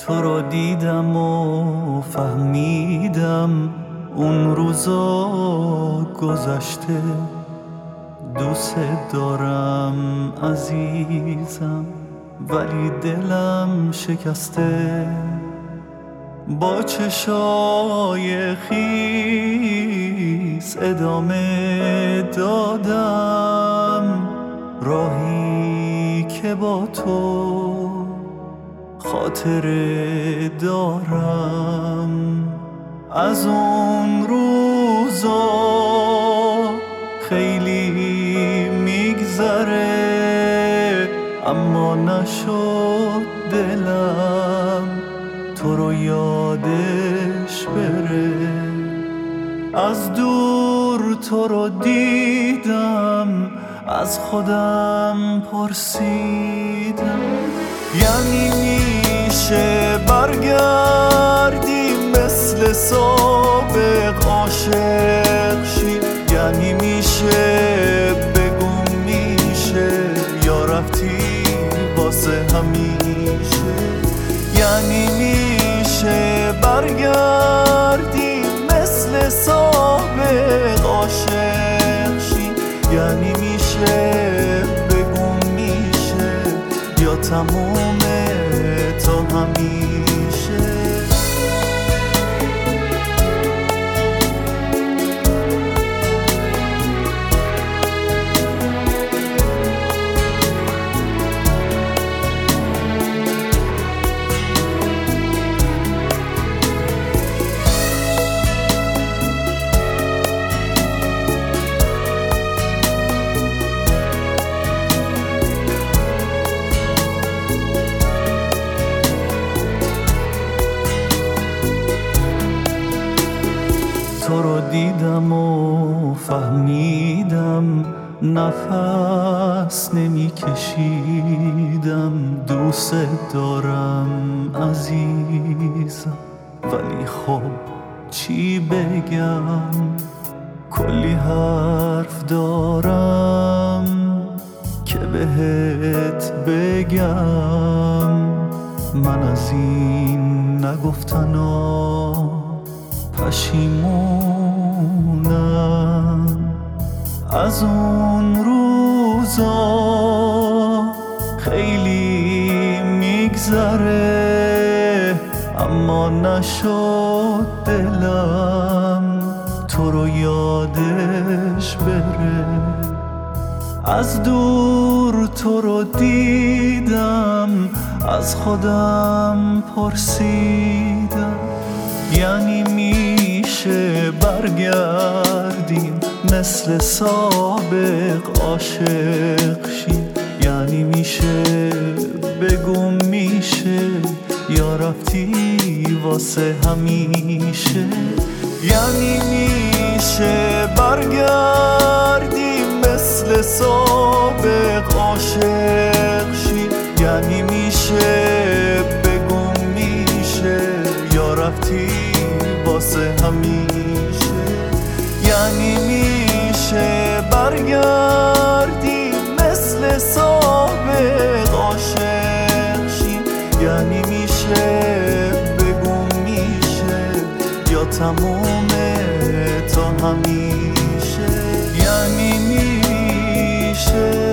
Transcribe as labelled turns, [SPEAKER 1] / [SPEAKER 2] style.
[SPEAKER 1] تو رو دیدم و فهمیدم اون روزا گذشته. دوست دارم عزیزم ولی دلم شکسته. با چشای خیس ادامه دادم راهی که با تو خاطره دارم. از اون روزا خیلی میگذره اما نشد دلم تو رو یادش بره. از دور تو رو دیدم از خودم پرسیدم یعنی میشه برگردی مثل سابق عاشق شی؟ یعنی میشه بگم میشه یا رفتی واسه همیشه؟ یعنی میشه برگردی مثل سابق عاشق شی؟ یعنی میشه بگم میشه یا تمومه تا همیشه؟ تو رو دیدم و فهمیدم نفس نمی کشیدم. دوست دارم عزیزم ولی خب چی بگم؟ کلی حرف دارم که بهت بگم. من از این نگفتنا پشیمونم. از اون روزا خیلی میگذره اما نشد دلم تو رو یادش بره. از دور تو رو دیدم از خودم پرسیدم یعنی میشه برگردیم مثل سابق عاشق شی؟ یعنی میشه بگم میشه یا رفتی واسه همیشه؟ یعنی میشه برگردیم مثل سابق عاشق شی؟ یعنی میشه بگم میشه یا رفتی واسه همیشه؟ یعنی میشه برگردی مثل سابق عاشق شی؟ یعنی میشه بگم میشه یا تمومه تا همیشه؟ یعنی میشه